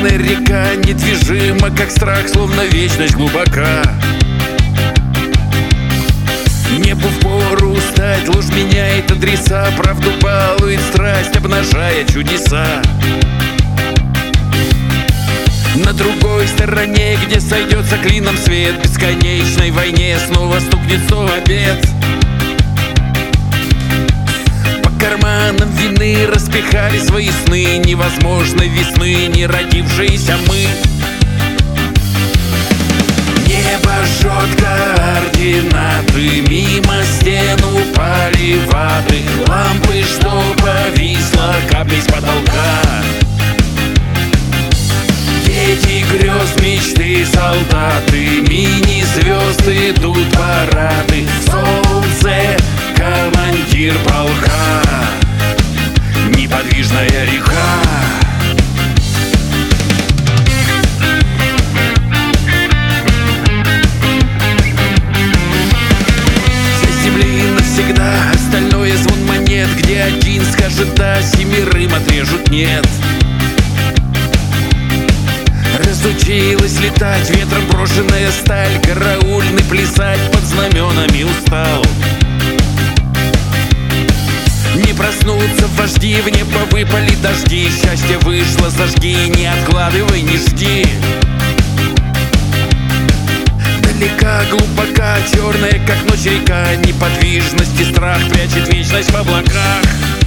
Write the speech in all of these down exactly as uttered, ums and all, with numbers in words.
Бескрайная река недвижима, как страх, словно вечность глубока. Небу впору устать, ложь меняет адреса, правду балует страсть, обнажая чудеса. На другой стороне, где сойдется клином свет, в бесконечной войне снова стукнет сто обед. По карманам вины распихали свои сны невозможной весны, не родившиеся мы. Небо жжет координаты, мимо стен упали ваты, лампы, что повисла капли с потолка. Дети грез, мечты, солдаты, мини-звезды идут парады. Солнце, командир полка, неподвижная река. С земли навсегда, остальное звон монет, где один скажет да, семерым отрежут нет. Разучилась летать ветром брошенная сталь, караульный плясать под знаменами устал. Не проснуться вожди, в небо выпали дожди, счастье вышло, зажги, не откладывай, не жди. Далека, глубока, черная, как ночь река, неподвижность и страх прячет вечность в облаках.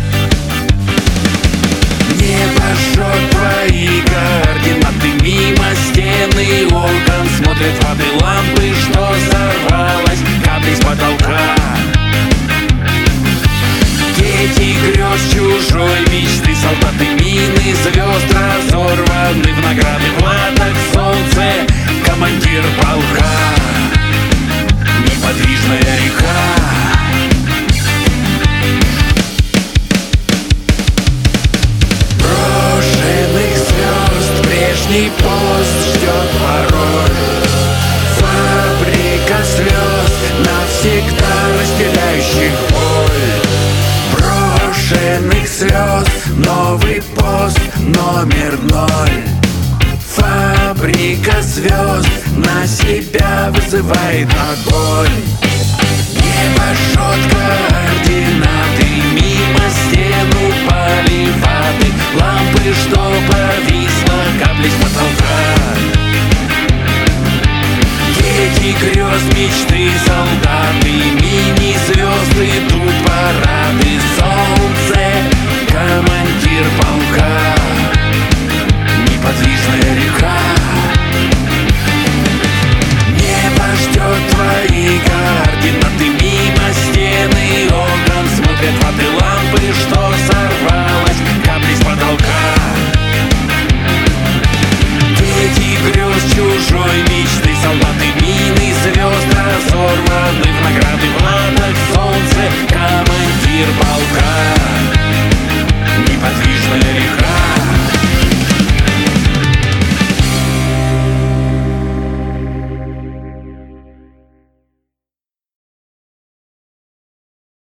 Небо жжет твои координаты, мимо стены окон смотрят воды, лампы, что сорвалась, капли с потолка. Дети грез чужой мечты, солдаты, мины, звезд разорваны в награды. Платок, солнце, командир полка, неподвижная река. Прежний пост ждет пароль, фабрика слез, навсегда разделяющих боль. Брошенных слез, новый пост, номер ноль. Фабрика звезд на себя вызывает огонь. Небо жжет координаты, мимо стен упали ваты, лампы, что повисла, капли с потолка. Дети грез, мечты, солдаты, мини-звезды идут парады. Солнце, командир полка, неподвижная река. Небо ждет твои координаты, мимо стены окон смотрят воды, лампы, что сорвались.